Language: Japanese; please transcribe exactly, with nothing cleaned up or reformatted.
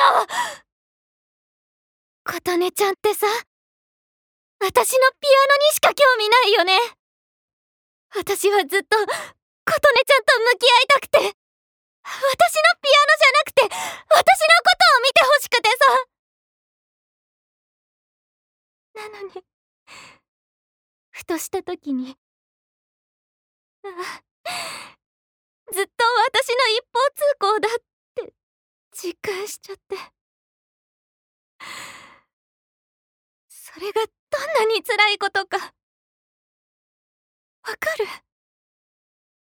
琴音ちゃんってさ、私のピアノにしか興味ないよね。私はずっと琴音ちゃんと向き合いたくて、私のピアノじゃなくて私のことを見てほしくてさ。なのにふとした時に、ああ、ずっと私の一方通行だって実感しちゃって、それがどんなに辛いことかわかる？